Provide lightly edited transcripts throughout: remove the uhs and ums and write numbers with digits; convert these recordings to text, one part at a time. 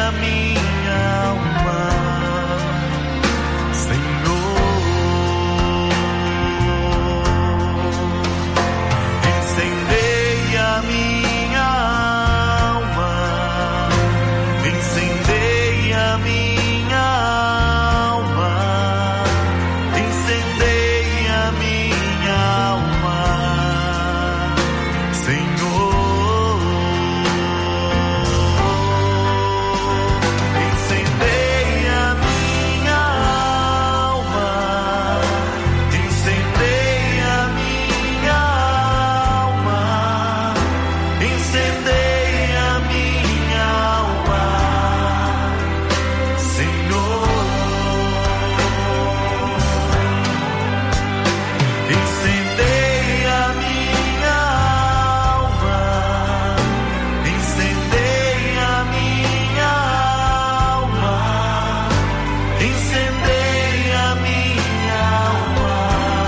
a minha alma, Senhor. Incendeia a minha alma, incendeia a minha alma, incendeia a minha alma, Senhor. Incendeia a minha alma, incendeia a minha alma, incendeia a minha alma, Senhor. Incendeia a minha alma, incendeia a minha alma, incendeia a minha alma,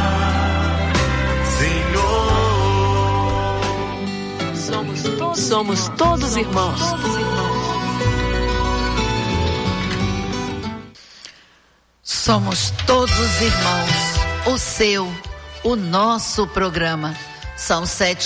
Senhor. Somos todos irmãos. Somos todos irmãos. O seu, o nosso programa. São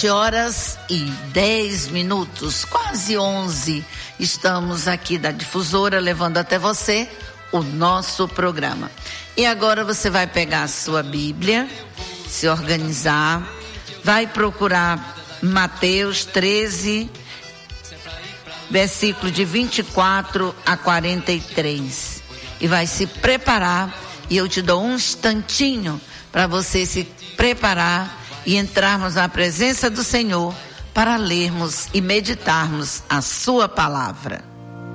7h10, quase 11. Estamos aqui da Difusora levando até você o nosso programa. E agora você vai pegar a sua Bíblia, se organizar, vai procurar Mateus 13, versículo de 24 a 43. E vai se preparar, e eu te dou um instantinho para você se preparar e entrarmos na presença do Senhor para lermos e meditarmos a sua palavra.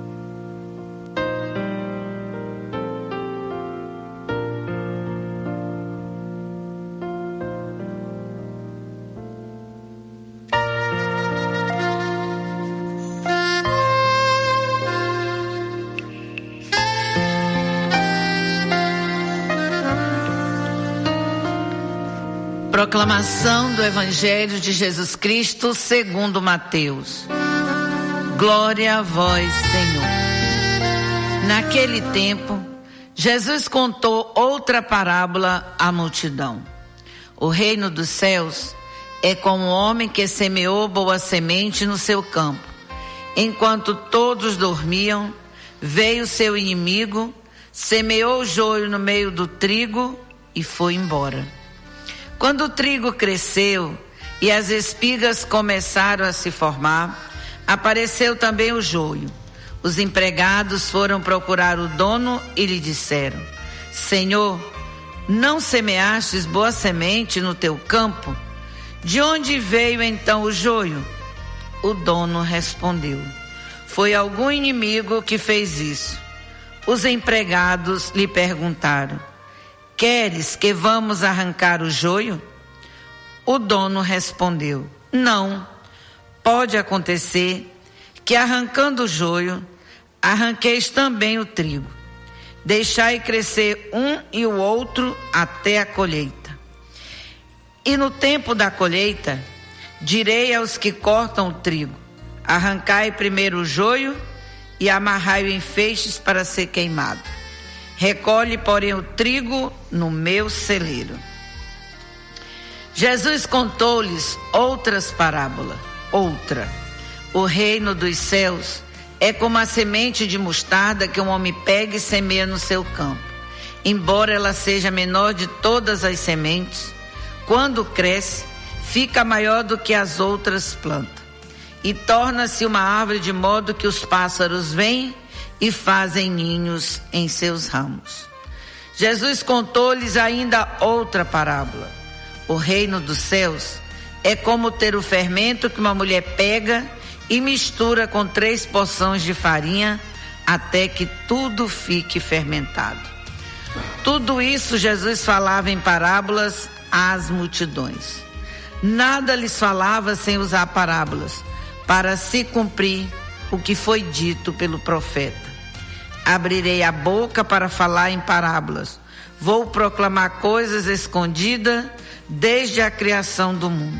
Proclamação do Evangelho de Jesus Cristo segundo Mateus. Glória a vós, Senhor. Naquele tempo, Jesus contou outra parábola à multidão. O reino dos céus é como um homem que semeou boa semente no seu campo. Enquanto todos dormiam, veio seu inimigo, semeou o joio no meio do trigo e foi embora. Quando o trigo cresceu e as espigas começaram a se formar, apareceu também o joio. Os empregados foram procurar o dono e lhe disseram: Senhor, não semeastes boa semente no teu campo? De onde veio então o joio? O dono respondeu: Foi algum inimigo que fez isso. Os empregados lhe perguntaram: Queres que vamos arrancar o joio? O dono respondeu: Não, pode acontecer que arrancando o joio, arranqueis também o trigo. Deixai crescer um e o outro até a colheita. E no tempo da colheita, direi aos que cortam o trigo: arrancai primeiro o joio e amarrai-o em feixes para ser queimado. Recolhe, porém, o trigo no meu celeiro. Jesus contou-lhes outras parábolas. O reino dos céus é como a semente de mostarda que um homem pega e semeia no seu campo. Embora ela seja a menor de todas as sementes, quando cresce, fica maior do que as outras plantas. E torna-se uma árvore de modo que os pássaros vêm e fazem ninhos em seus ramos. Jesus contou-lhes ainda outra parábola. O reino dos céus é como ter o fermento que uma mulher pega e mistura com 3 porções de farinha até que tudo fique fermentado. Tudo isso Jesus falava em parábolas às multidões. Nada lhes falava sem usar parábolas, para se cumprir o que foi dito pelo profeta. Abrirei a boca para falar em parábolas. Vou proclamar coisas escondidas desde a criação do mundo.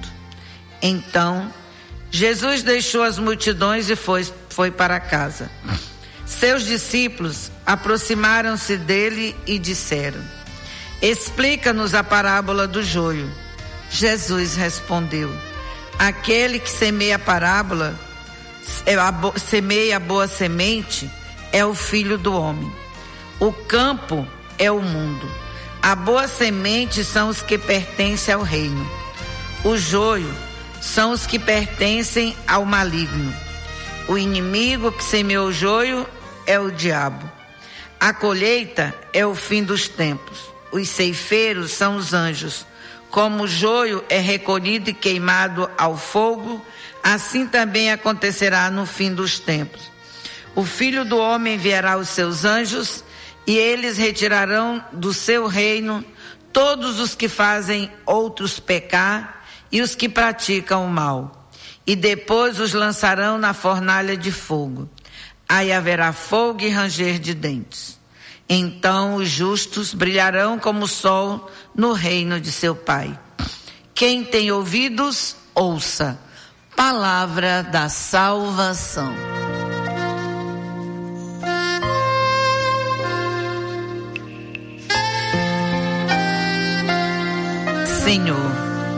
Então, Jesus deixou as multidões e foi para casa. Seus discípulos aproximaram-se dele e disseram: explica-nos a parábola do joio. Jesus respondeu: aquele que semeia a parábola, semeia a boa semente, é o Filho do Homem. O campo é o mundo. A boa semente são os que pertencem ao reino. O joio são os que pertencem ao maligno. O inimigo que semeou o joio é o diabo. A colheita é o fim dos tempos. Os ceifeiros são os anjos. Como o joio é recolhido e queimado ao fogo, assim também acontecerá no fim dos tempos. O Filho do Homem enviará os seus anjos e eles retirarão do seu reino todos os que fazem outros pecar e os que praticam o mal. E depois os lançarão na fornalha de fogo. Aí haverá fogo e ranger de dentes. Então os justos brilharão como o sol no reino de seu Pai. Quem tem ouvidos, ouça. Palavra da salvação. Senhor,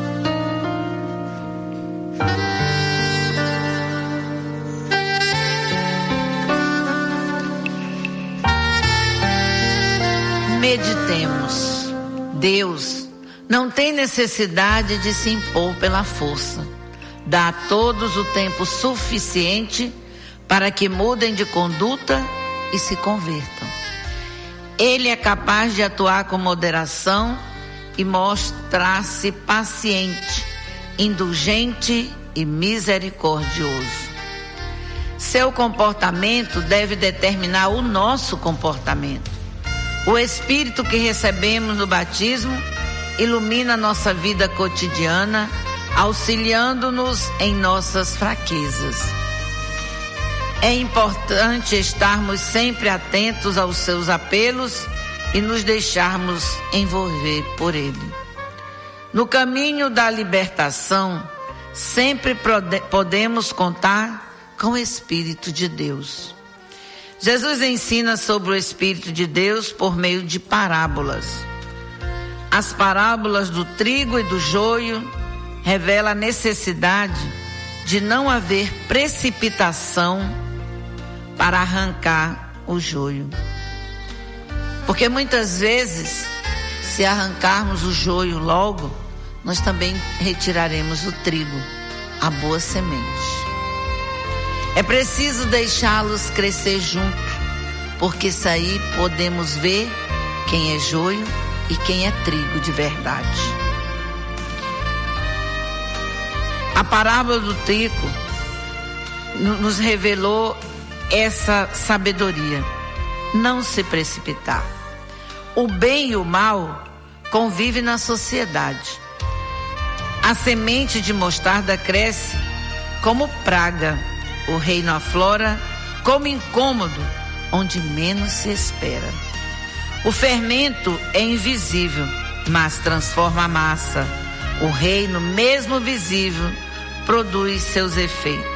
meditemos. Deus não tem necessidade de se impor pela força. Dá a todos o tempo suficiente para que mudem de conduta e se convertam. Ele é capaz de atuar com moderação e mostrar-se paciente, indulgente e misericordioso. Seu comportamento deve determinar o nosso comportamento. O Espírito que recebemos no batismo ilumina nossa vida cotidiana, auxiliando-nos em nossas fraquezas. É importante estarmos sempre atentos aos seus apelos e nos deixarmos envolver por ele. No caminho da libertação, sempre podemos contar com o Espírito de Deus. Jesus ensina sobre o Espírito de Deus por meio de parábolas. As parábolas do trigo e do joio revelam a necessidade de não haver precipitação para arrancar o joio. Porque muitas vezes, se arrancarmos o joio logo, nós também retiraremos o trigo, a boa semente. É preciso deixá-los crescer junto, porque isso aí podemos ver quem é joio e quem é trigo de verdade. A parábola do trigo nos revelou essa sabedoria. Não se precipitar. O bem e o mal convivem na sociedade. A semente de mostarda cresce como praga. O reino aflora como incômodo, onde menos se espera. O fermento é invisível, mas transforma a massa. O reino, mesmo visível, produz seus efeitos.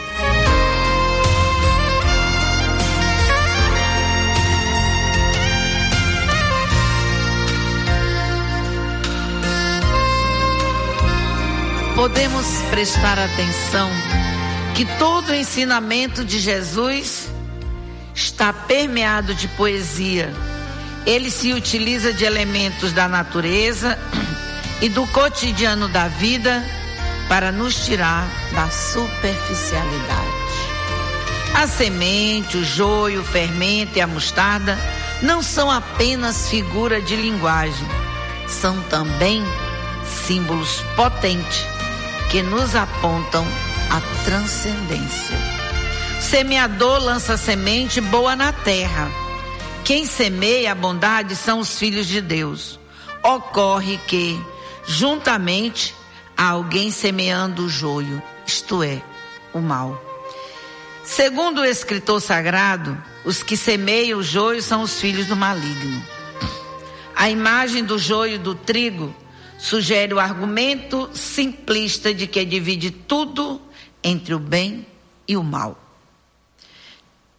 Podemos prestar atenção que todo o ensinamento de Jesus está permeado de poesia. Ele se utiliza de elementos da natureza e do cotidiano da vida para nos tirar da superficialidade. A semente, o joio, o fermento e a mostarda não são apenas figura de linguagem, são também símbolos potentes que nos apontam a transcendência. O semeador lança a semente boa na terra. Quem semeia a bondade são os filhos de Deus. Ocorre que, juntamente, há alguém semeando o joio, isto é, o mal. Segundo o escritor sagrado, os que semeiam o joio são os filhos do maligno. A imagem do joio e do trigo sugere o argumento simplista de que divide tudo entre o bem e o mal.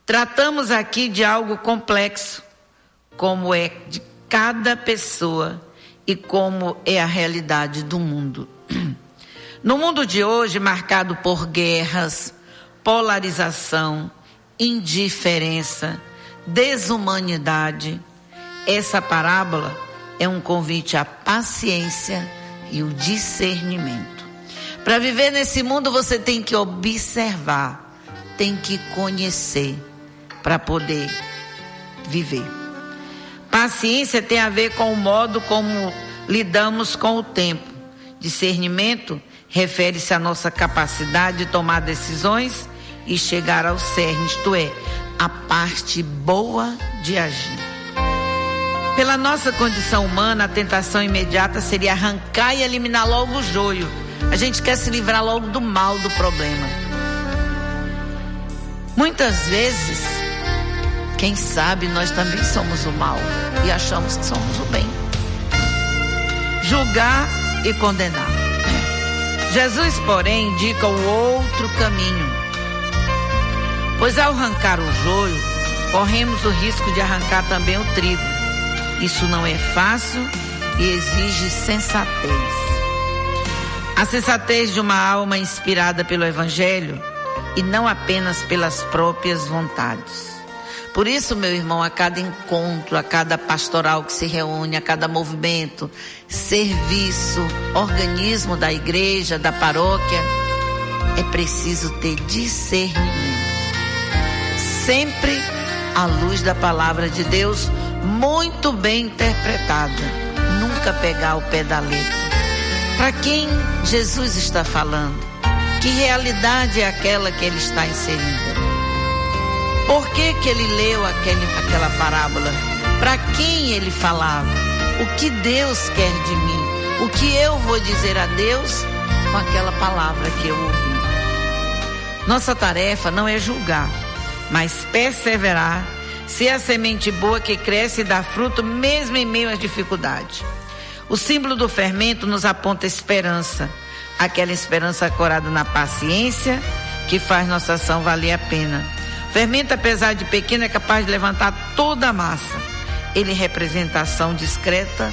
Tratamos aqui de algo complexo, como é de cada pessoa e como é a realidade do mundo. No mundo de hoje, marcado por guerras, polarização, indiferença, desumanidade, essa parábola é um convite à paciência e o discernimento. Para viver nesse mundo, você tem que observar, tem que conhecer para poder viver. Paciência tem a ver com o modo como lidamos com o tempo. Discernimento refere-se à nossa capacidade de tomar decisões e chegar ao cerne, isto é, a parte boa de agir. Pela nossa condição humana, a tentação imediata seria arrancar e eliminar logo o joio. A gente quer se livrar logo do mal do problema. Muitas vezes, quem sabe nós também somos o mal e achamos que somos o bem. Julgar e condenar. Jesus, porém, indica o outro caminho. Pois ao arrancar o joio, corremos o risco de arrancar também o trigo. Isso não é fácil e exige sensatez. A sensatez de uma alma inspirada pelo Evangelho e não apenas pelas próprias vontades. Por isso, meu irmão, a cada encontro, a cada pastoral que se reúne, a cada movimento, serviço, organismo da igreja, da paróquia, é preciso ter discernimento. Sempre à luz da palavra de Deus, muito bem interpretada. Nunca pegar o pé da letra. Para quem Jesus está falando? Que realidade é aquela que ele está inserindo? Por que ele leu aquela parábola? Para quem ele falava? O que Deus quer de mim? O que eu vou dizer a Deus com aquela palavra que eu ouvi? Nossa tarefa não é julgar, mas perseverar, ser a semente boa que cresce e dá fruto mesmo em meio às dificuldades. O símbolo do fermento nos aponta esperança, aquela esperança ancorada na paciência que faz nossa ação valer a pena. O fermento, apesar de pequeno, é capaz de levantar toda a massa. Ele representa a ação discreta,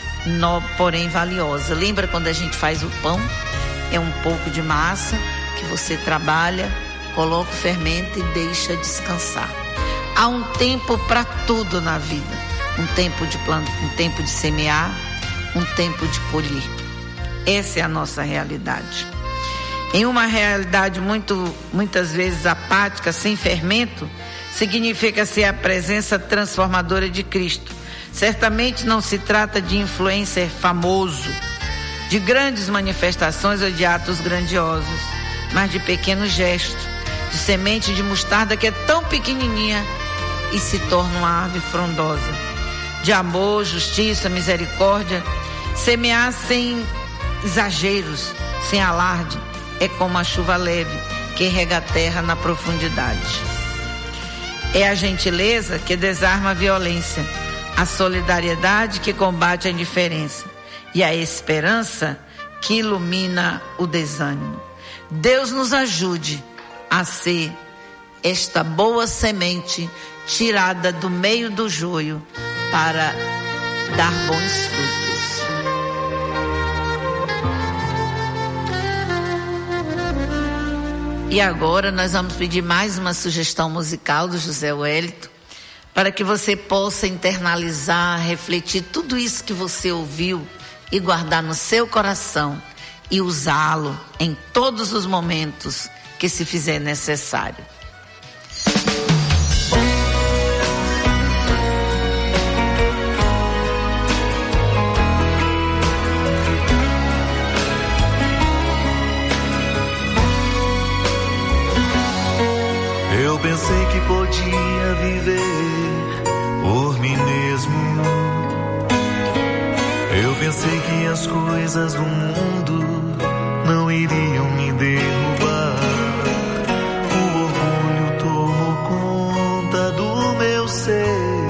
porém valiosa. Lembra quando a gente faz o pão? É um pouco de massa que você trabalha, coloca o fermento e deixa descansar. Há um tempo para tudo na vida. Um tempo de plantar, um tempo de semear, um tempo de colher. Essa é a nossa realidade. Em uma realidade muitas vezes apática, sem fermento, significa ser a presença transformadora de Cristo. Certamente não se trata de influencer famoso, de grandes manifestações ou de atos grandiosos, mas de pequenos gestos, de semente de mostarda que é tão pequenininha e se torna uma árvore frondosa. De amor, justiça, misericórdia, semear sem exageros, sem alarde, é como a chuva leve que rega a terra na profundidade. É a gentileza que desarma a violência, a solidariedade que combate a indiferença e a esperança que ilumina o desânimo. Deus nos ajude a ser esta boa semente tirada do meio do joio para dar bons frutos. E agora nós vamos pedir mais uma sugestão musical do José Wellington, para que você possa internalizar, refletir tudo isso que você ouviu e guardar no seu coração e usá-lo em todos os momentos que se fizer necessário. Eu pensei que podia viver por mim mesmo. Eu pensei que as coisas do mundo não iriam me derrubar. O orgulho tomou conta do meu ser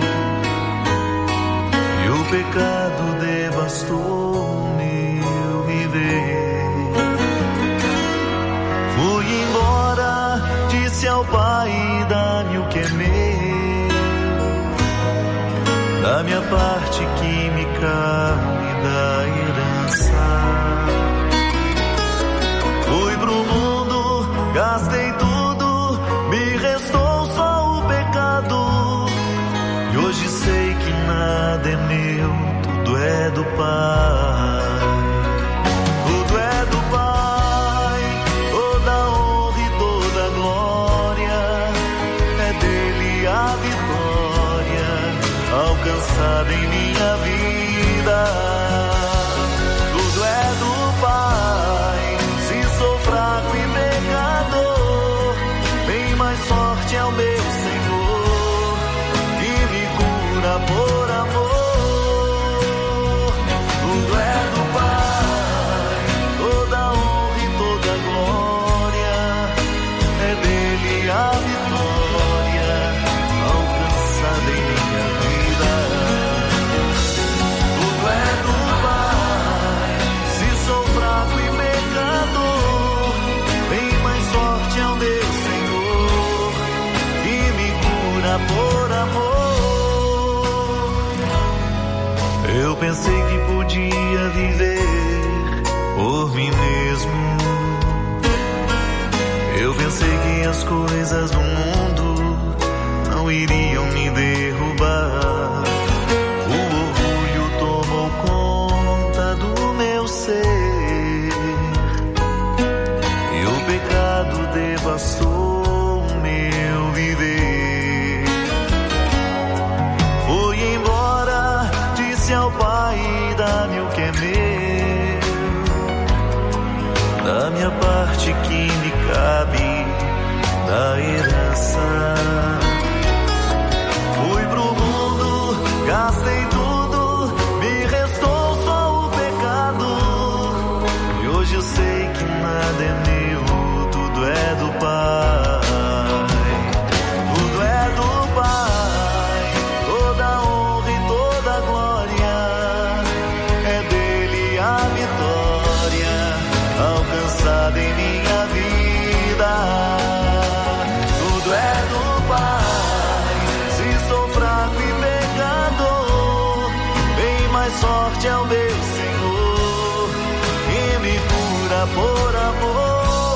e o pecado devastou o meu viver. Fui embora, disse ao Pai: dá-me da minha parte química e da herança. Fui pro mundo, gastei tudo, me restou só o pecado. E hoje sei que nada é meu, tudo é do Pai. Tudo é do Pai, toda honra e toda glória. É dele a vitória alcançada em minha vida. Tudo é do Pai, se sou fraco e pecador, bem mais forte é o meu Senhor, que me cura por amor. Tudo é do Pai, toda honra e toda glória, é dele a vitória alcançada em minha vida. Tudo é do Pai, se sou fraco e pecador, bem mais forte é o meu Senhor, que me cura por amor. Eu pensei que podia viver por mim mesmo. Eu pensei que as coisas do mundo não iriam me derrubar. O orgulho tomou conta do meu ser e o pecado devastou o meu viver. Fui embora, disse ao Pai, dá-me o que é meu, da minha parte que me cabe da herança. Fui pro mundo, gastei tudo, me restou só o pecado. E hoje eu sei que nada é meu, tudo é do Pai. Tudo é do Pai, toda honra e toda glória, é dele a vitória alcançada em minha vida. Tudo é do Pai, se sou fraco e pecador, bem mais forte é o meu Senhor, que me cura por amor.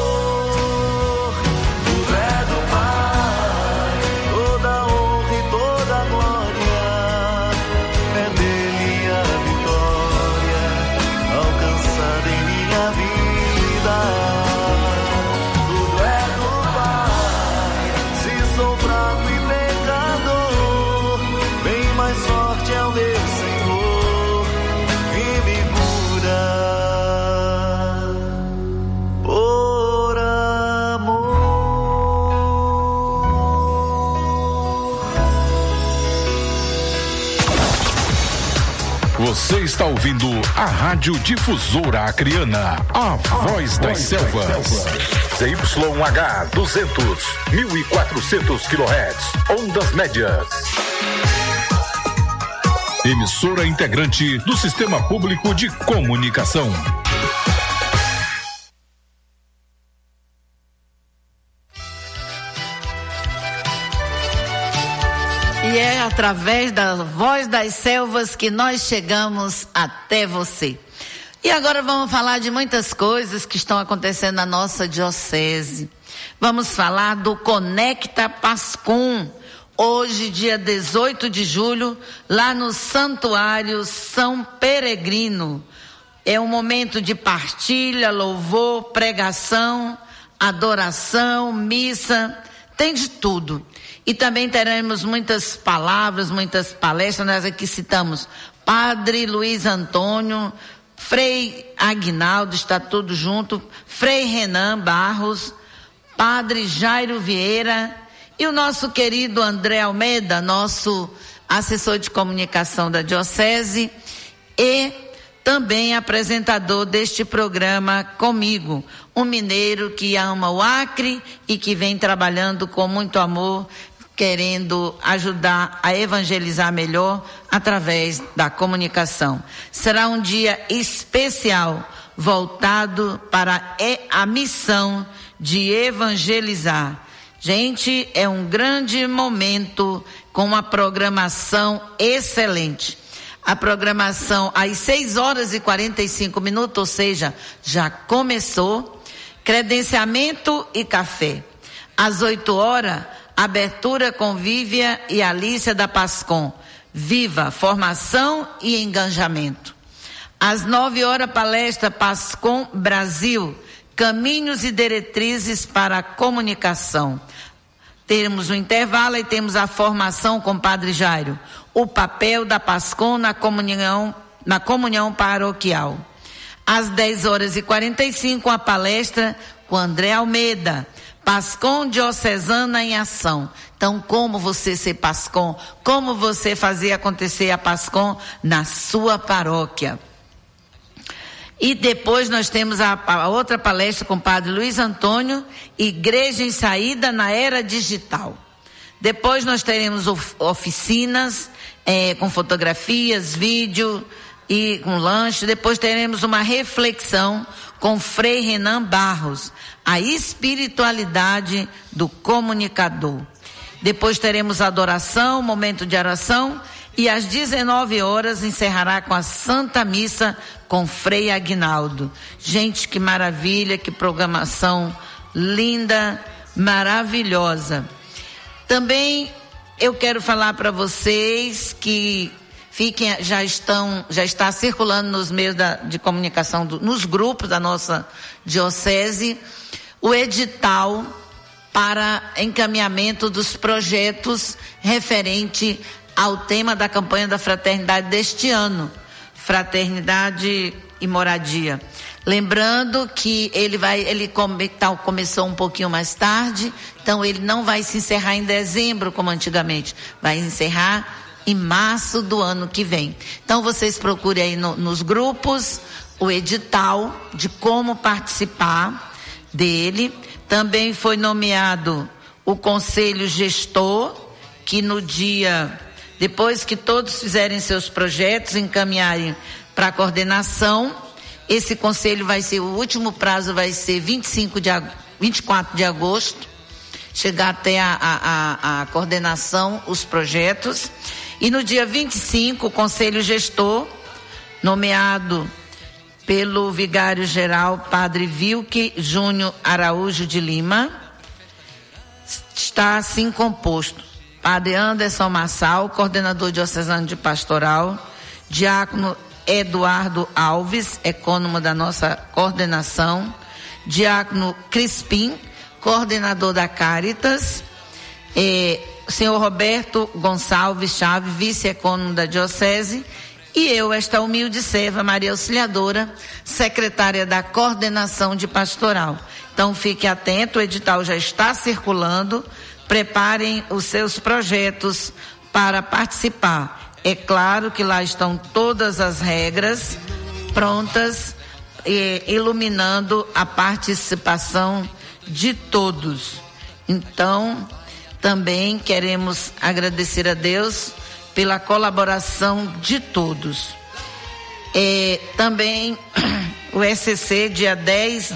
Tudo é do Pai, toda honra e toda glória, é dele a vitória alcançada em minha vida. Tudo é do Pai, se sou fraco e pecador, bem mais forte é o meu Senhor, que me cura por amor. Você está ouvindo a Rádio Difusora Acreana, a voz das selvas. ZYH 200, 1400 kHz, ondas médias. Emissora integrante do Sistema Público de Comunicação. E é através da voz das selvas que nós chegamos até você. E agora vamos falar de muitas coisas que estão acontecendo na nossa diocese. Vamos falar do Conecta Pascum. Hoje, dia 18 de julho, lá no Santuário São Peregrino. É um momento de partilha, louvor, pregação, adoração, missa, tem de tudo. E também teremos muitas palavras, muitas palestras. Nós aqui citamos Padre Luiz Antônio, Frei Aguinaldo, está tudo junto, Frei Renan Barros, Padre Jairo Vieira e o nosso querido André Almeida, nosso assessor de comunicação da Diocese e também apresentador deste programa comigo, um mineiro que ama o Acre e que vem trabalhando com muito amor, querendo ajudar a evangelizar melhor através da comunicação. Será um dia especial voltado para a missão de evangelizar, Gente, é um grande momento com uma programação excelente. A programação às 6h45, ou seja, já começou. Credenciamento e café. Às 8h, abertura Convívia e Alícia da Pascom. Viva, formação e engajamento. Às 9h, palestra Pascom Brasil. Caminhos e diretrizes para a comunicação. Temos o intervalo e temos a formação com o Padre Jairo. O papel da Pascom na comunhão paroquial. Às 10h45, a palestra com André Almeida. Pascom Diocesana em Ação. Então, como você ser Pascom? Como você fazer acontecer a Pascom na sua paróquia? E depois nós temos a outra palestra com o Padre Luiz Antônio, Igreja em Saída na Era Digital. Depois nós teremos oficinas com fotografias, vídeo e com lanche. Depois teremos uma reflexão com Frei Renan Barros, a espiritualidade do comunicador. Depois teremos adoração, momento de oração, e às 19h encerrará com a Santa Missa com Frei Aguinaldo. Gente, que maravilha, que programação linda, maravilhosa. Também eu quero falar para vocês que já está circulando nos meios de comunicação, nos grupos da nossa diocese, o edital para encaminhamento dos projetos referente ao tema da campanha da fraternidade deste ano, Fraternidade e Moradia. Lembrando que ele começou um pouquinho mais tarde, então ele não vai se encerrar em dezembro como antigamente, vai encerrar em março do ano que vem. Então vocês procurem aí nos grupos o edital de como participar dele. Também foi nomeado o Conselho Gestor, que depois que todos fizerem seus projetos, encaminharem para a coordenação, esse conselho o último prazo vai ser 24 de agosto, chegar até a coordenação, os projetos. E no dia 25, o Conselho Gestor, nomeado pelo Vigário-Geral Padre Vilque Júnior Araújo de Lima, está assim composto: Padre Anderson Massal, coordenador diocesano de pastoral, diácono Eduardo Alves, ecônomo da nossa coordenação, diácono Crispim, coordenador da Caritas, senhor Roberto Gonçalves Chaves, vice-ecônomo da diocese, e eu, esta humilde serva, Maria Auxiliadora, secretária da coordenação de pastoral. Então fique atento, o edital já está circulando, preparem os seus projetos para participar. É claro que lá estão todas as regras prontas, iluminando a participação de todos. Então, também queremos agradecer a Deus pela colaboração de todos. Também o SCC, dia 10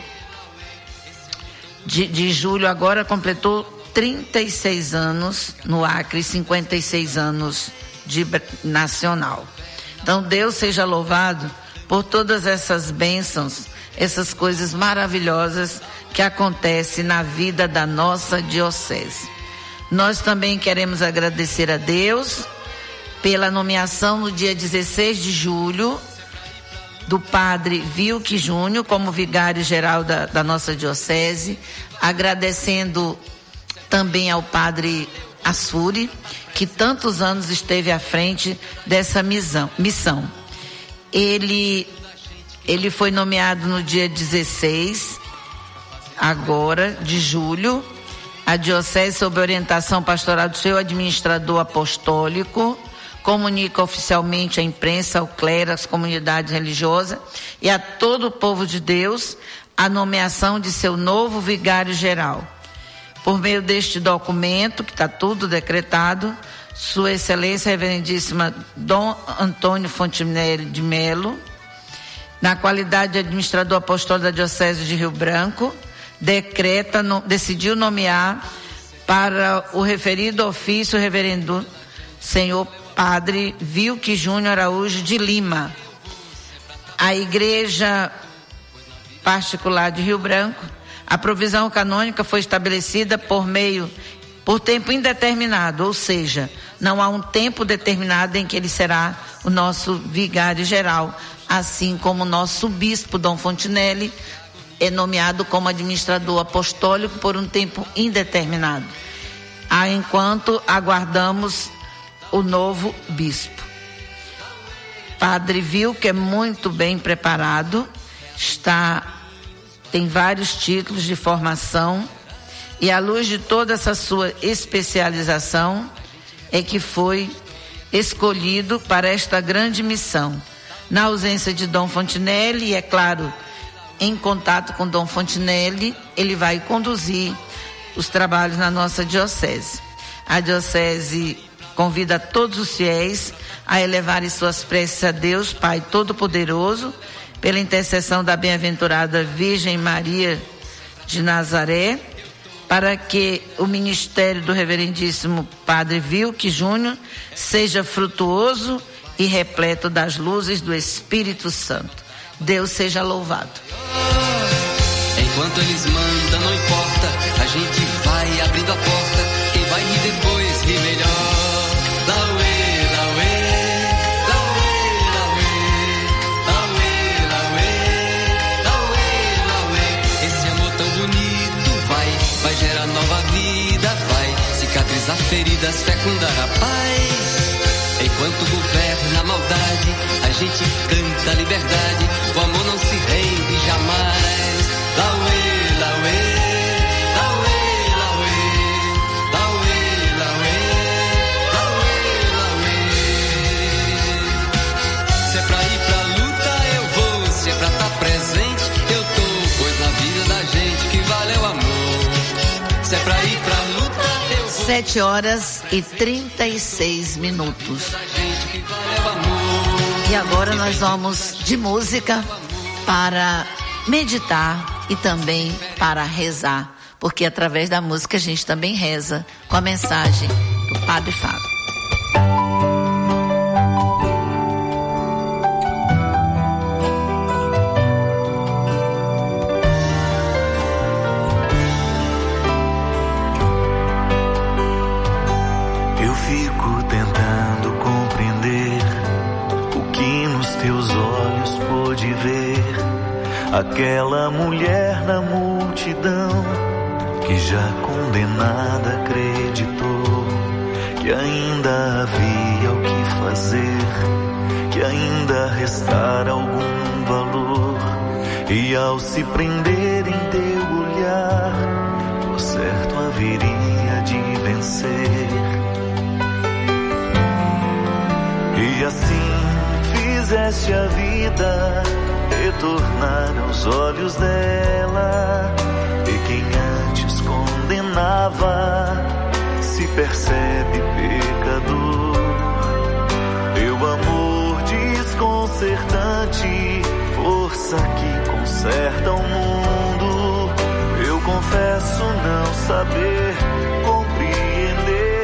de julho, agora completou 36 anos no Acre, 56 anos de nacional. Então Deus seja louvado por todas essas bênçãos, essas coisas maravilhosas que acontecem na vida da nossa diocese. Nós também queremos agradecer a Deus pela nomeação no dia 16 de julho do Padre Vilque Júnior como vigário-geral da nossa diocese, agradecendo também ao Padre Assuri, que tantos anos esteve à frente dessa missão. Ele foi nomeado no dia 16, agora, de julho, a diocese, sob orientação pastoral do seu administrador apostólico, comunica oficialmente à imprensa, ao clero, às comunidades religiosas e a todo o povo de Deus a nomeação de seu novo vigário-geral. Por meio deste documento, que está tudo decretado, Sua Excelência Reverendíssima Dom Antônio Fontenelle de Melo, na qualidade de administrador apostólico da Diocese de Rio Branco, decidiu nomear para o referido ofício o reverendo senhor padre Vilque Júnior Araújo de Lima. A igreja particular de Rio Branco, a provisão canônica foi estabelecida por tempo indeterminado, ou seja, não há um tempo determinado em que ele será o nosso vigário geral, assim como o nosso bispo Dom Fontinelli é nomeado como administrador apostólico por um tempo indeterminado, enquanto aguardamos o novo bispo. Padre Vilque é muito bem preparado, tem vários títulos de formação, e à luz de toda essa sua especialização é que foi escolhido para esta grande missão. Na ausência de Dom Fontinelli, e é claro, em contato com Dom Fontinelli, ele vai conduzir os trabalhos na nossa diocese. A diocese convida todos os fiéis a elevarem suas preces a Deus, Pai Todo-Poderoso, pela intercessão da bem-aventurada Virgem Maria de Nazaré, para que o ministério do reverendíssimo Padre Vilque Júnior seja frutuoso e repleto das luzes do Espírito Santo. Deus seja louvado. Enquanto eles mandam, não importa, a gente vai abrindo a porta. Quem vai rir depois, ri melhor. Lauê, lauê, lauê, lauê, lauê, lauê, lauê. Esse amor tão bonito vai gerar nova vida, vai cicatrizar feridas, fecundar a paz. Enquanto governa a maldade, a gente canta a liberdade. O amor não se rende jamais. Lauê, lauê, lauê, lauê, lauê, lauê, lauê, lauê. Se é pra ir pra luta, eu vou. Se é pra estar presente, eu tô. Pois na vida da gente que vale é o amor. Se é pra ir pra luta, eu vou. 7h36. E agora nós vamos de música para meditar e também para rezar, porque através da música a gente também reza com a mensagem do Padre Fábio. Eu fico tentando compreender o que nos teus olhos pôde ver. Aquela mulher na multidão que já condenada acreditou que ainda havia o que fazer, que ainda restara algum valor. E ao se prender em teu olhar, por certo haveria de vencer. E assim fizeste a vida retornar aos olhos dela, e quem antes condenava se percebe pecador. Teu amor desconcertante, força que conserta o mundo. Eu confesso não saber compreender.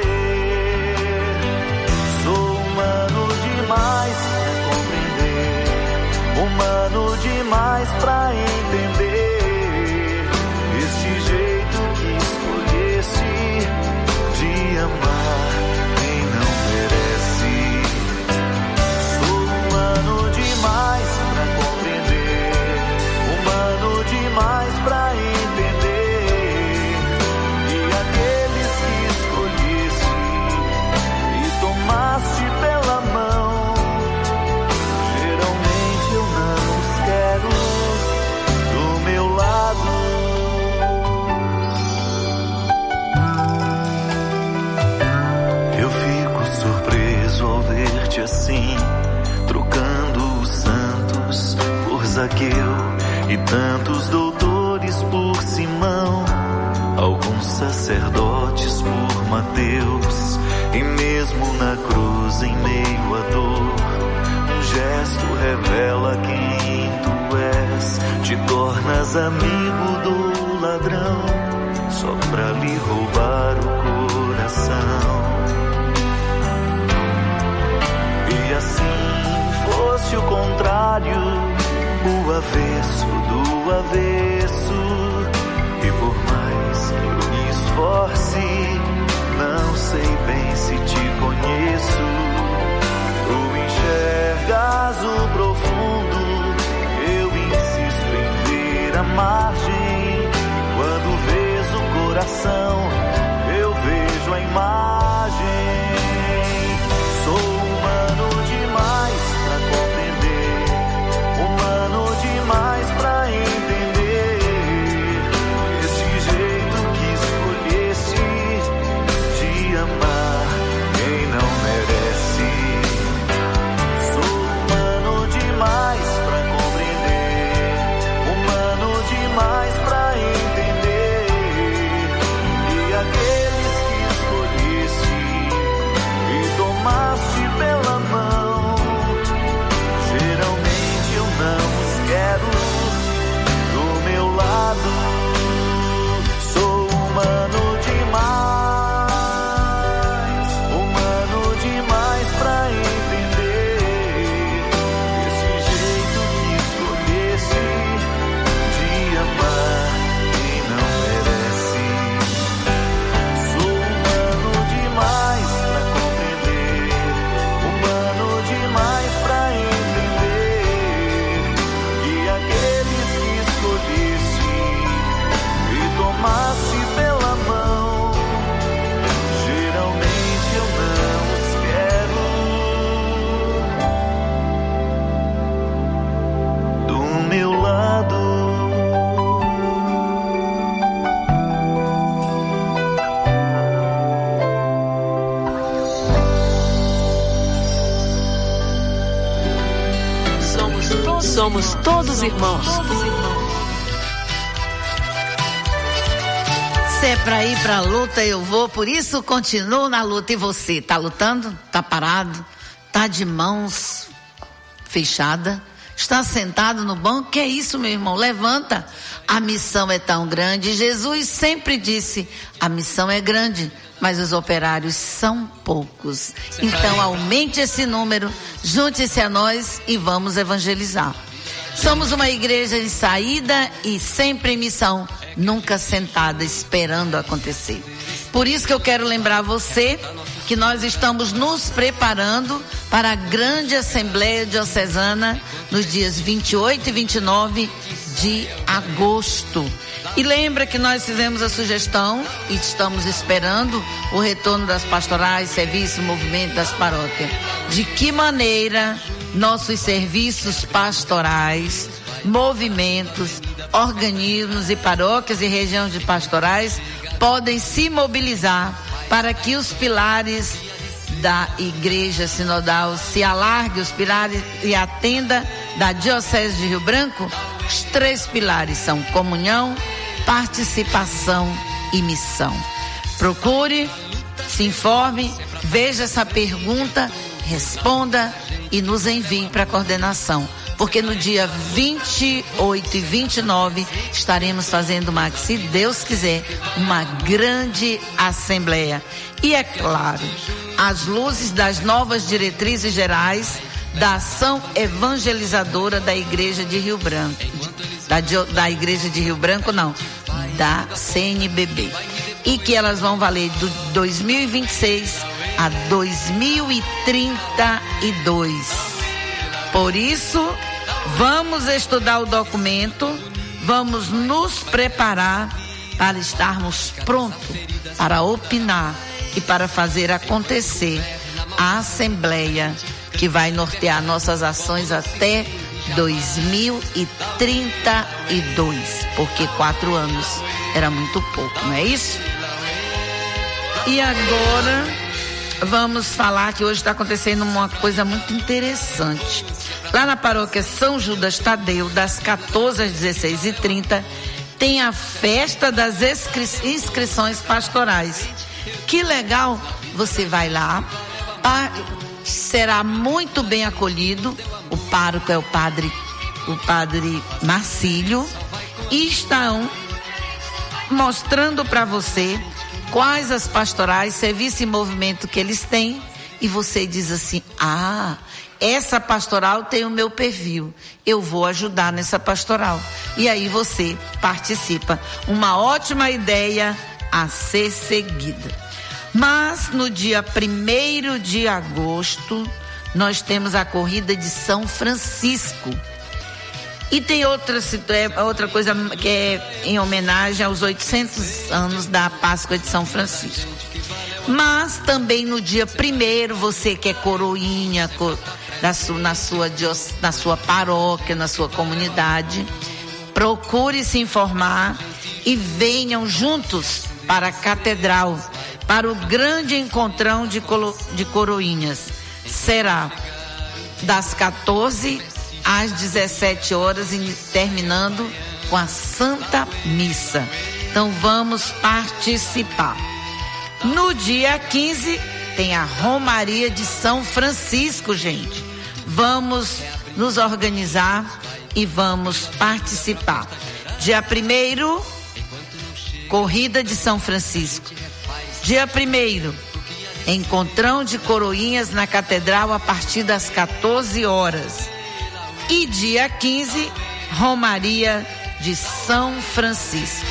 Sou humano demais pra compreender, humano demais pra entender este jeito que escolheste de amar quem não merece. Sou humano demais pra compreender, humano demais pra entender, e aqueles que escolheste e tomaste pela mão, geralmente eu não os quero do meu lado. Eu fico surpreso ao ver-te assim, trocando os santos por Zaqueu e tantos doutores por Simão, alguns sacerdotes por Mateus, e mesmo na cruz em meio à dor, um gesto revela quem tu és. Te tornas amigo do ladrão só pra lhe roubar o coração. E assim fosse o contrário, o avesso do avesso. E por mais que eu me esforce, não sei bem se te conheço. Tu enxergas o profundo, eu insisto em ver a margem. Quando vês o coração, eu vejo a imagem. Sou humano demais pra compreender, humano demais pra entender esse jeito que escolheste de amar quem não merece. Sou humano demais pra compreender, humano demais pra entender e aqueles que escolheste e tomaste pela mão, geralmente eu não os quero do meu lado. Sou humano demais pra entender esse jeito que escolheste de amar quem não merece. Sou humano demais pra compreender, humano demais pra entender que aqueles que escolheste e tomaste pela mão, geralmente eu não os quero do meu lado. Somos todos irmãos. Se é pra ir pra luta, eu vou, por isso continuo na luta. E você, tá lutando? Tá parado? Tá de mãos fechadas? Está sentado no banco? Que é isso, meu irmão? Levanta. A missão é tão grande. Jesus sempre disse, a missão é grande, mas os operários são poucos. Então aumente esse número, junte-se a nós e vamos evangelizar. Somos uma igreja de saída e sempre em missão, nunca sentada esperando acontecer. Por isso que eu quero lembrar você que nós estamos nos preparando para a grande Assembleia Diocesana nos dias 28 e 29 de agosto. E lembra que nós fizemos a sugestão e estamos esperando o retorno das pastorais, serviços, movimento das paróquias. De que maneira nossos serviços pastorais, movimentos, organismos e paróquias e regiões de pastorais podem se mobilizar para que os pilares da Igreja Sinodal se alarguem, os pilares e a tenda da Diocese de Rio Branco. Os 3 pilares são comunhão, participação e missão. Procure, se informe, veja essa pergunta, responda e nos envie para a coordenação. Porque no dia 28 e 29 estaremos fazendo se Deus quiser, uma grande assembleia. E é claro, as luzes das novas diretrizes gerais da ação evangelizadora da Igreja de Rio Branco. Da Igreja de Rio Branco, não, da CNBB. E que elas vão valer do 2026 a 2032. Por isso, vamos estudar o documento, vamos nos preparar para estarmos prontos para opinar e para fazer acontecer a Assembleia que vai nortear nossas ações até 2032, porque 4 anos era muito pouco, não é isso? E agora vamos falar que hoje está acontecendo uma coisa muito interessante. Lá na paróquia São Judas Tadeu, das 14 às 16h30, tem a festa das inscrições pastorais. Que legal! Você vai lá, será muito bem acolhido. O pároco é o padre Marcílio, e estão mostrando para você quais as pastorais, serviço e movimento que eles têm, e você diz assim: essa pastoral tem o meu perfil, eu vou ajudar nessa pastoral. E aí você participa. Uma ótima ideia a ser seguida. Mas no dia 1º de agosto, nós temos a corrida de São Francisco. E tem outra coisa que é em homenagem aos 800 anos da Páscoa de São Francisco. Mas também no dia 1º, você que é coroinha na sua paróquia, na sua comunidade, procure se informar e venham juntos para a catedral, para o grande encontrão de coroinhas. Será das 14 às 17 horas, terminando com a Santa Missa. Então vamos participar. No dia 15 tem a Romaria de São Francisco, gente. Vamos nos organizar e vamos participar. Dia 1º, Corrida de São Francisco. Dia 1º, encontrão de coroinhas na Catedral a partir das 14 horas. E dia 15, Romaria de São Francisco.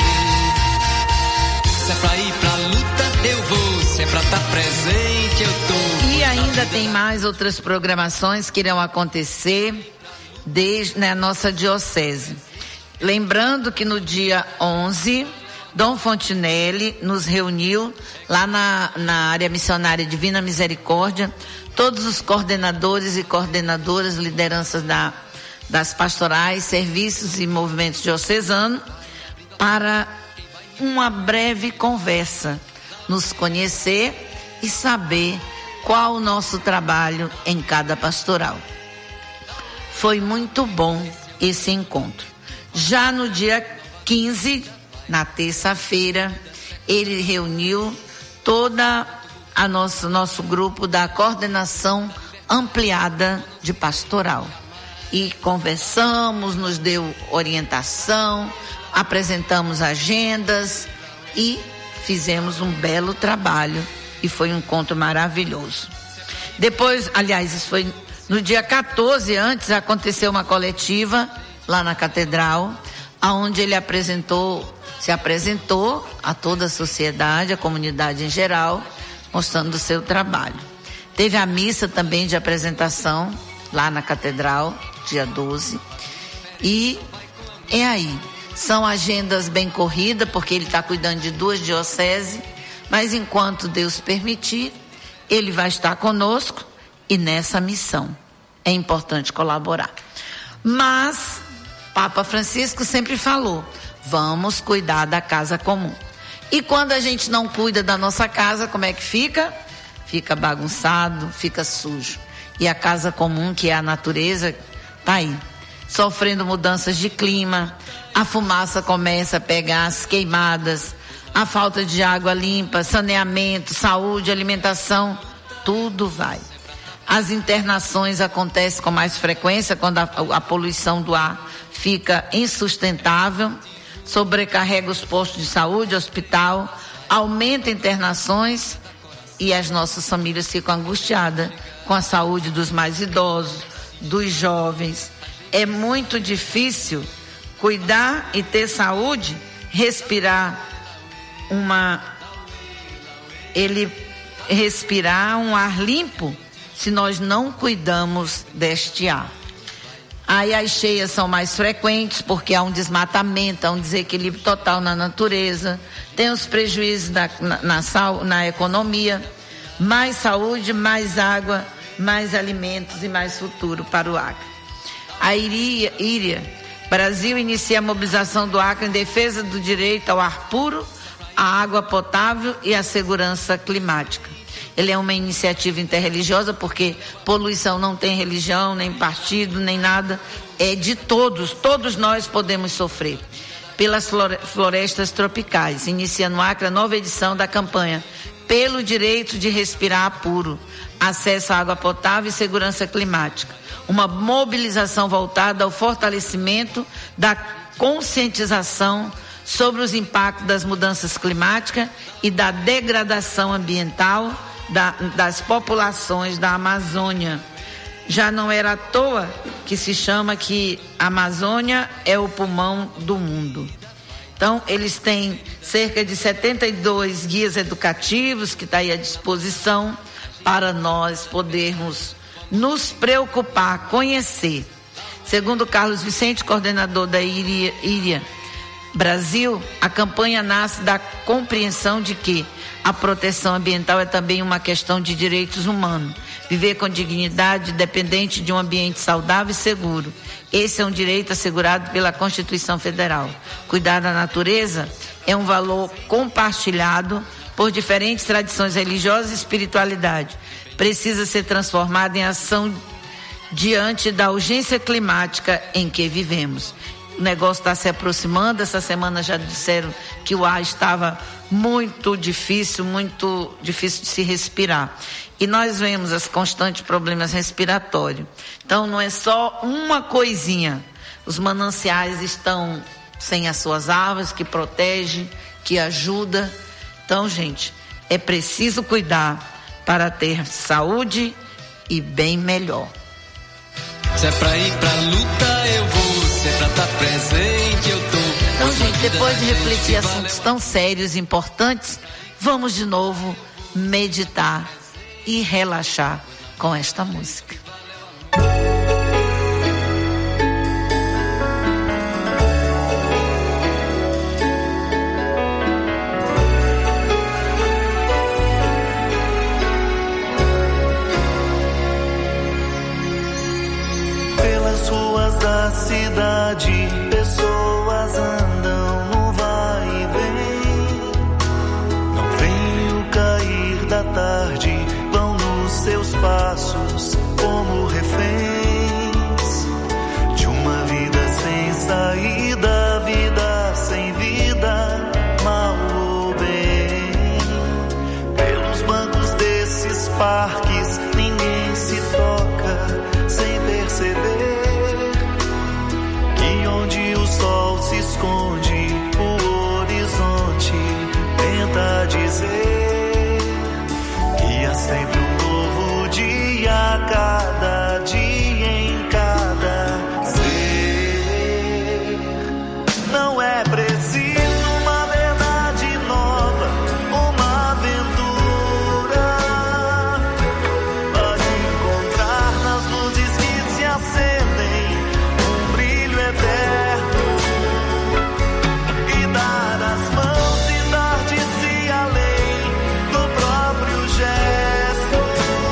Se é pra ir pra luta, eu vou. Se é pra estar presente, eu tô. E ainda tem mais outras programações que irão acontecer desde na nossa diocese. Lembrando que no dia 11, Dom Fontinelli nos reuniu lá na área missionária Divina Misericórdia, todos os coordenadores e coordenadoras, lideranças das pastorais, serviços e movimentos diocesanos, para uma breve conversa, nos conhecer e saber qual o nosso trabalho em cada pastoral. Foi muito bom esse encontro. Já no dia 15, na terça-feira, ele reuniu toda a nosso grupo da coordenação ampliada de pastoral. E conversamos, nos deu orientação, apresentamos agendas e fizemos um belo trabalho. E foi um encontro maravilhoso. Depois, aliás, isso foi no dia 14, antes aconteceu uma coletiva lá na catedral, onde ele se apresentou a toda a sociedade, a comunidade em geral, mostrando o seu trabalho. Teve a missa também de apresentação lá na catedral, dia 12. E é aí, são agendas bem corridas, porque ele está cuidando de 2 dioceses, mas enquanto Deus permitir, ele vai estar conosco e nessa missão. É importante colaborar. Mas Papa Francisco sempre falou: vamos cuidar da casa comum. E quando a gente não cuida da nossa casa, como é que fica? Fica bagunçado, fica sujo. E a casa comum, que é a natureza, tá aí, sofrendo mudanças de clima, a fumaça começa a pegar, as queimadas, a falta de água limpa, saneamento, saúde, alimentação, tudo vai. As internações acontecem com mais frequência quando a poluição do ar fica insustentável, sobrecarrega os postos de saúde, hospital, aumenta internações e as nossas famílias ficam angustiadas com a saúde dos mais idosos, dos jovens. É muito difícil cuidar e ter saúde, respirar um ar limpo, se nós não cuidamos deste ar. Aí as cheias são mais frequentes porque há um desmatamento, há um desequilíbrio total na natureza, tem os prejuízos na economia, mais saúde, mais água, mais alimentos e mais futuro para o Acre. A Íria, Brasil inicia a mobilização do Acre em defesa do direito ao ar puro, à água potável e à segurança climática. Ele é uma iniciativa interreligiosa porque poluição não tem religião, nem partido, nem nada. É de todos nós podemos sofrer. Pelas florestas tropicais, inicia no Acre a nova edição da campanha Pelo Direito de Respirar Puro, acesso à água potável e segurança climática. Uma mobilização voltada ao fortalecimento da conscientização sobre os impactos das mudanças climáticas e da degradação ambiental das populações da Amazônia. Já não era à toa que se chama que a Amazônia é o pulmão do mundo. Então, eles têm cerca de 72 guias educativos que está aí à disposição para nós podermos nos preocupar, conhecer. Segundo Carlos Vicente, coordenador da IRIA Brasil, a campanha nasce da compreensão de que a proteção ambiental é também uma questão de direitos humanos. Viver com dignidade, dependente de um ambiente saudável e seguro. Esse é um direito assegurado pela Constituição Federal. Cuidar da natureza é um valor compartilhado por diferentes tradições religiosas e espiritualidade. Precisa ser transformado em ação diante da urgência climática em que vivemos. O negócio está se aproximando. Essa semana já disseram que o ar estava muito difícil de se respirar. E nós vemos os constantes problemas respiratórios. Então não é só uma coisinha. Os mananciais estão sem as suas árvores que protege, que ajuda. Então, gente, é preciso cuidar para ter saúde e bem melhor. Se é pra ir pra luta, eu vou. Se é pra estar presente, eu tô. Então, gente, depois de refletir assuntos tão sérios e importantes, vamos de novo meditar e relaxar com esta música. Pelas ruas da cidade, pessoas andam no vai e vem. Não vem o cair da tarde, vão nos seus passos como reféns de uma vida sem saída, vida sem vida, mal ou bem. Pelos bancos desses parques, ninguém se toca sem perceber que onde o sol se esconde, o horizonte tenta dizer que há sempre um novo dia a cada dia, em cada ser. Não é preciso uma verdade nova, uma aventura para encontrar nas luzes que se acendem um brilho eterno e dar as mãos e dar de si além do próprio gesto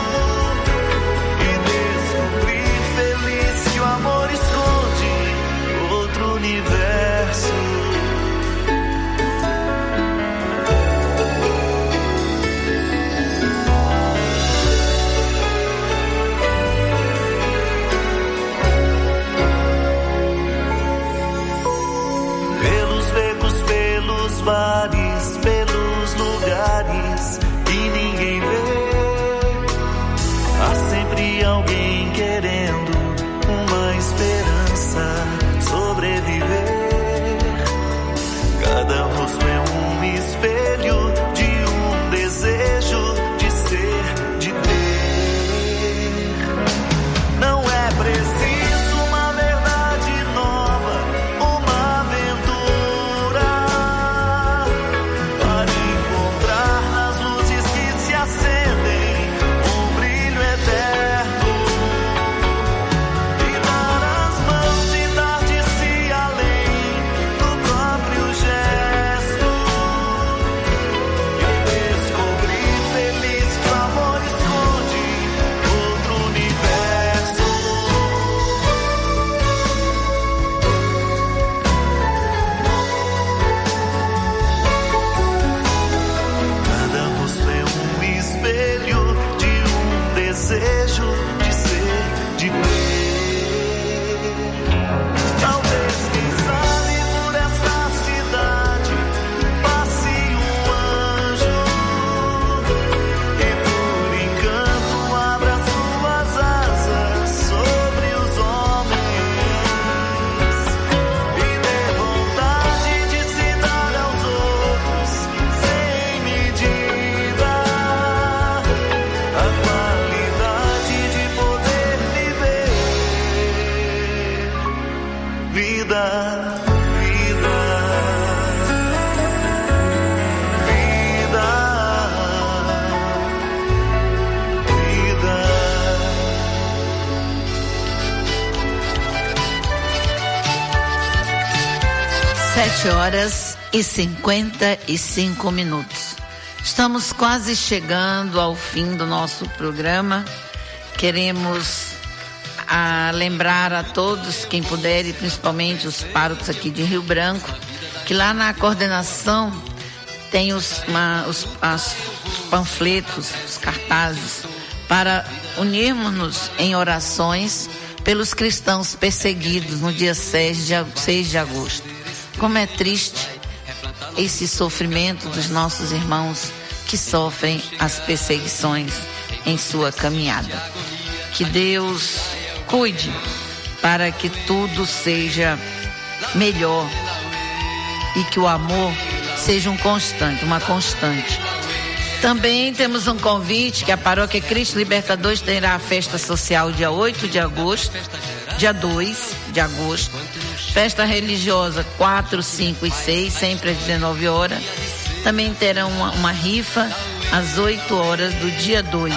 e descobrir feliz que o amor esconde outro universo. Pelos becos, pelos bares, pelos lugares que ninguém vê, há sempre alguém querendo uma esperança sobreviver. Cada rosto é um espelho de um desejo de ser, de ter. Não é preciso uma verdade nova, uma aventura para encontrar nas luzes que se acendem um brilho eterno 7h55. Estamos quase chegando ao fim do nosso programa. Queremos lembrar a todos, quem puder, e principalmente os párocos aqui de Rio Branco, que lá na coordenação tem os panfletos, os cartazes, para unirmos-nos em orações pelos cristãos perseguidos no dia 6 de agosto. Como é triste esse sofrimento dos nossos irmãos que sofrem as perseguições em sua caminhada. Que Deus cuide para que tudo seja melhor e que o amor seja uma constante. Também temos um convite que a Paróquia Cristo Libertador terá a festa social dia 8 de agosto, dia 2 de agosto, festa religiosa 4, 5 e 6, sempre às 19 horas. Também terão uma rifa às 8 horas do dia 2.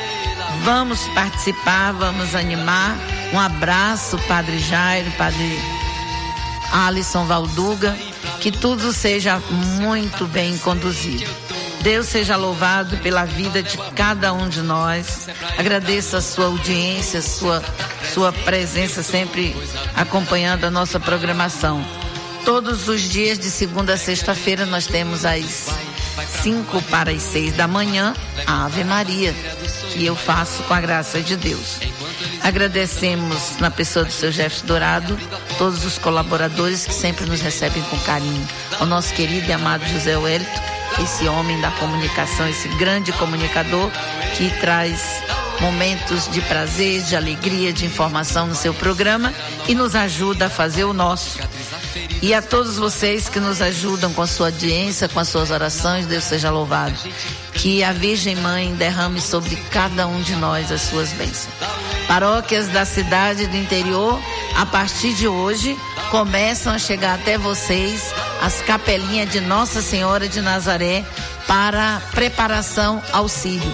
Vamos participar, vamos animar. Um abraço, Padre Jairo, Padre Alisson Valduga, que tudo seja muito bem conduzido. Deus seja louvado pela vida de cada um de nós. Agradeço a sua audiência, sua presença sempre acompanhando a nossa programação. Todos os dias de segunda a sexta-feira nós temos às 5 para as 6 da manhã a Ave Maria, que eu faço com a graça de Deus. Agradecemos na pessoa do seu Jefferson Dourado todos os colaboradores que sempre nos recebem com carinho. Ao nosso querido e amado José Wellington, esse homem da comunicação, esse grande comunicador que traz momentos de prazer, de alegria, de informação no seu programa e nos ajuda a fazer o nosso. E a todos vocês que nos ajudam com a sua audiência, com as suas orações, Deus seja louvado. Que a Virgem Mãe derrame sobre cada um de nós as suas bênçãos. Paróquias da cidade e do interior, a partir de hoje, começam a chegar até vocês as capelinhas de Nossa Senhora de Nazaré para preparação ao Círio.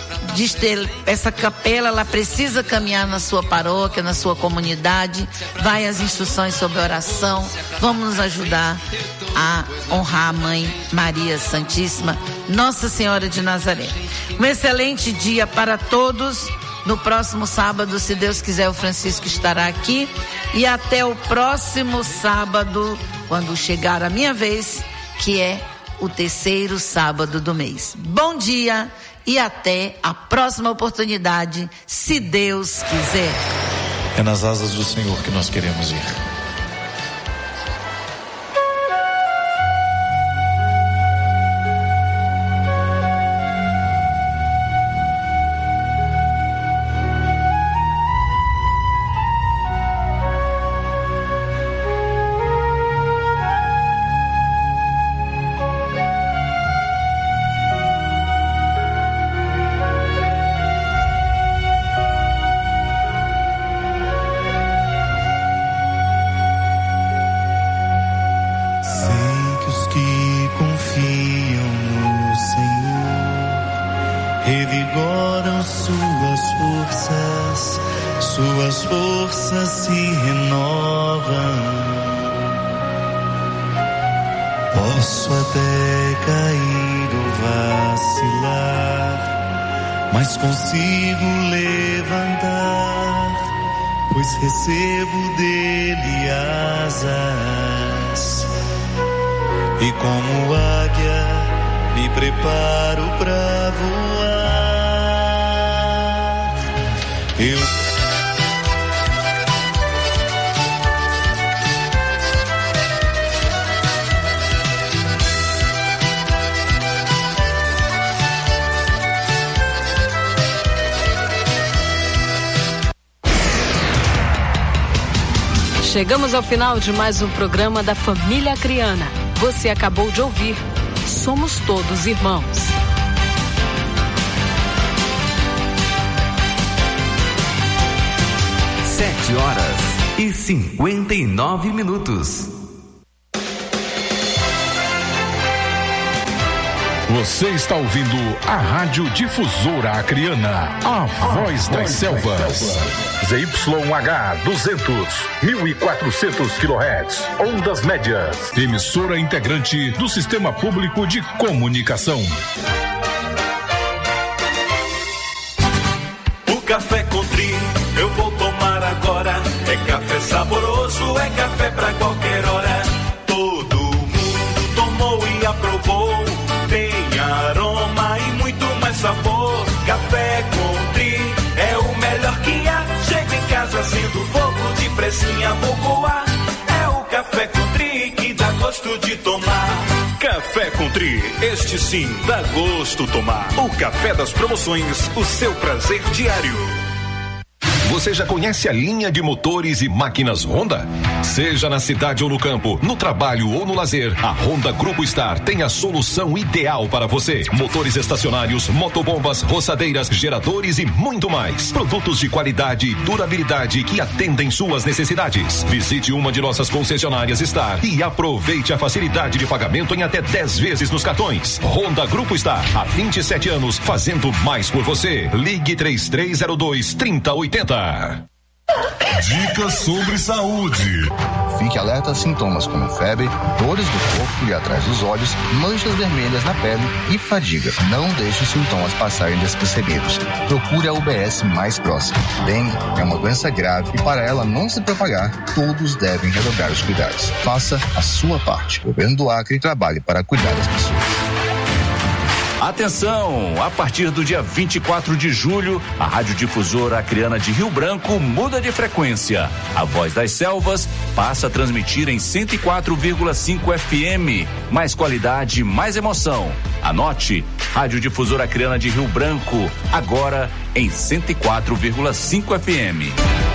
Essa capela, ela precisa caminhar na sua paróquia, na sua comunidade. Vai as instruções sobre oração. Vamos nos ajudar a honrar a Mãe Maria Santíssima, Nossa Senhora de Nazaré. Um excelente dia para todos. No próximo sábado, se Deus quiser, o Francisco estará aqui. E até o próximo sábado, quando chegar a minha vez, que é o terceiro sábado do mês. Bom dia e até a próxima oportunidade, se Deus quiser. É nas asas do Senhor que nós queremos ir. Recebo dele asas e como águia me preparo pra voar. Chegamos ao final de mais um programa da Família Acreana. Você acabou de ouvir Somos Todos Irmãos. Sete horas e 59 minutos. Você está ouvindo a Rádio Difusora Acreana, a voz das selvas. ZYH 200, 1400 kHz, ondas médias. Emissora integrante do Sistema Público de Comunicação. O café Country eu vou tomar agora. É café saboroso, é café pra qualquer hora. Todo mundo tomou e aprovou. Tem aroma e muito mais sabor. Café Country é o melhor que há. Chego em casa sendo fogo de pressinha, vou coar. É o Café Country que dá gosto de tomar. Café Country, este sim dá gosto tomar. O café das promoções, o seu prazer diário. Você já conhece a linha de motores e máquinas Honda? Seja na cidade ou no campo, no trabalho ou no lazer, a Honda Grupo Star tem a solução ideal para você. Motores estacionários, motobombas, roçadeiras, geradores e muito mais. Produtos de qualidade e durabilidade que atendem suas necessidades. Visite uma de nossas concessionárias Star e aproveite a facilidade de pagamento em até 10 vezes nos cartões. Honda Grupo Star, há 27 anos, fazendo mais por você. Ligue 3302-3080. Dicas sobre saúde. Fique alerta a sintomas como febre, dores do corpo e atrás dos olhos, manchas vermelhas na pele e fadiga. Não deixe os sintomas passarem despercebidos. Procure a UBS mais próxima. Dengue é uma doença grave e para ela não se propagar, todos devem redobrar os cuidados. Faça a sua parte. O Governo do Acre trabalhe para cuidar das pessoas. Atenção! A partir do dia 24 de julho, a Rádio Difusora Acreana de Rio Branco muda de frequência. A Voz das Selvas passa a transmitir em 104,5 FM. Mais qualidade, mais emoção. Anote, Rádio Difusora Acreana de Rio Branco, agora em 104,5 FM.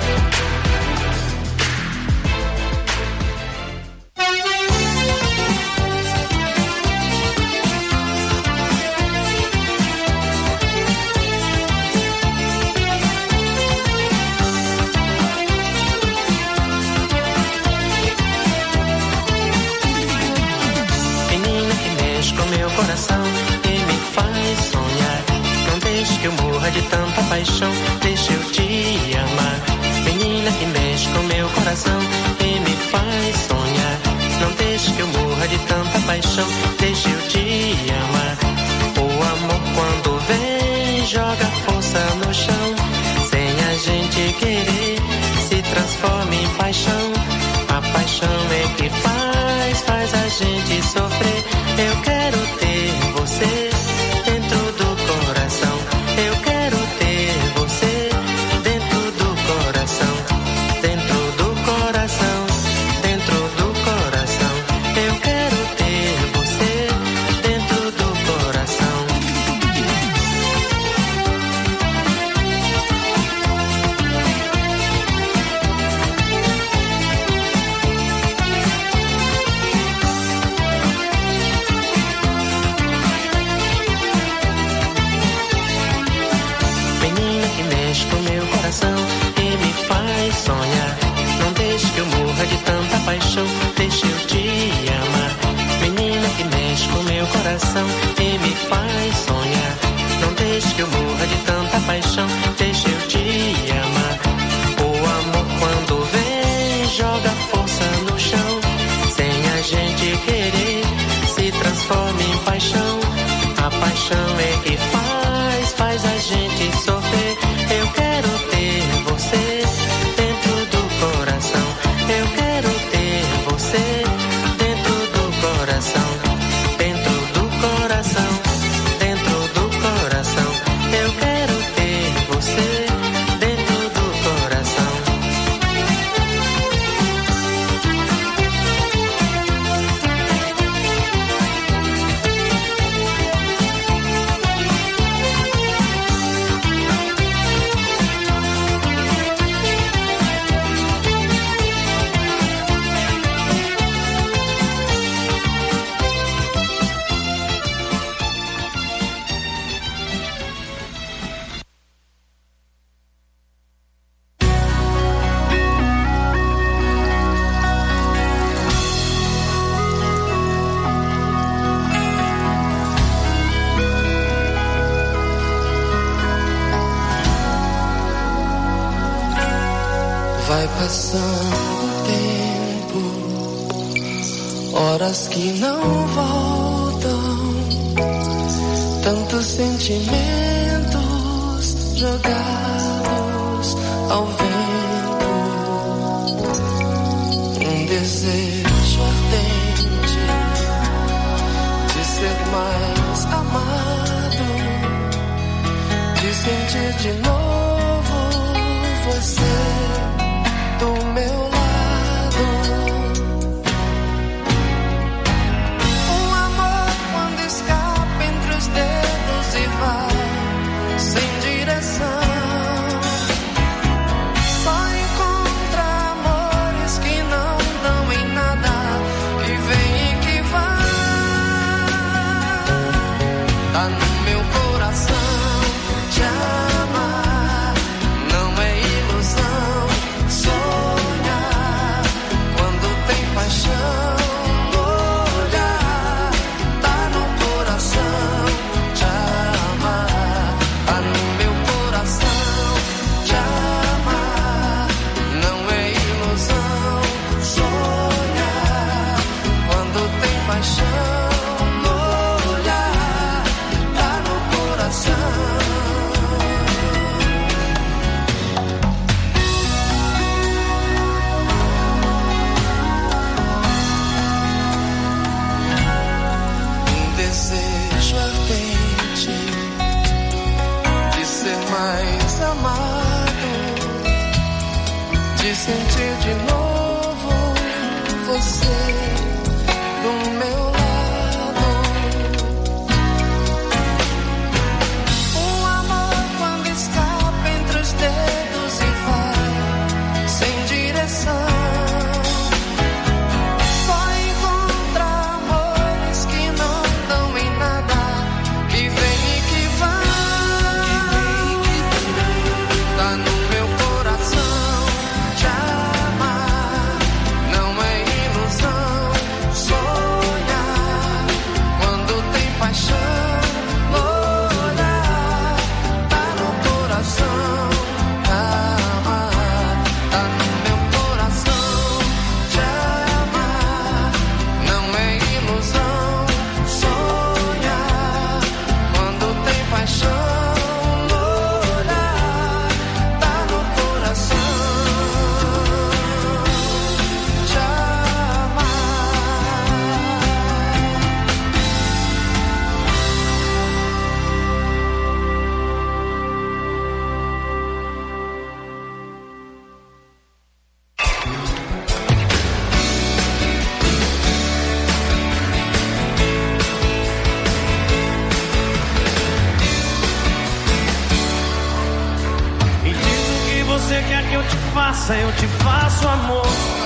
Deixa eu te amar, menina que mexe com meu coração e me faz sonhar. Não deixe que eu morra de tanta paixão, deixa eu te amar. O amor quando vem joga força no chão, sem a gente querer se transforma em paixão. A paixão é que faz a gente sofrer. Eu quero ter você dentro do coração. Eu quero ter você dentro do coração, dentro do coração, dentro do coração. Eu quero ter você dentro do coração. E me faz sonhar. Não deixe que eu morra de tanta paixão, deixa eu te amar. Menina que mexe com meu coração e me faz sonhar. Não deixe que eu morra de tanta paixão, deixa eu te amar. O amor quando vem joga força no chão, sem a gente querer se transforma em paixão. A paixão é que faz a gente sofrer. Eu quero ter você dentro do coração. Eu quero ter você dentro do coração. Dentro do coração. Dentro do coração. Eu quero ter você dentro do coração. Vai passando o tempo, horas que não voltam, tantos sentimentos jogados ao vento, um desejo ardente de ser mais amado, de sentir de novo você do meu lado. Um amor quando escapa entre os dedos e vai sem direção. Só encontra amores que não dão em nada, que vem e que vai. Tá no meu coração te amar, não é ilusão. Sonhar quando tem paixão, olhar, tá no coração te amar, tá no meu coração te amar, não é ilusão. Sonhar quando tem paixão, olhar, tá no coração. Desejo ardente de ser mais amado, de sentir de novo você do meu lado. Um amor quando escapa entre os dedos e vai sem direção. Só encontra amores que não dão em nada, que vem e que vai. Tá no meu coração te amar, não é ilusão. Sonhar quando tem paixão, olhar, tá no coração te amar, tá no meu coração te amar, não é ilusão. Sonhar quando tem paixão, olhar, tá no coração te amar. Me diz o que você quer que eu te faça, eu te faço, amor.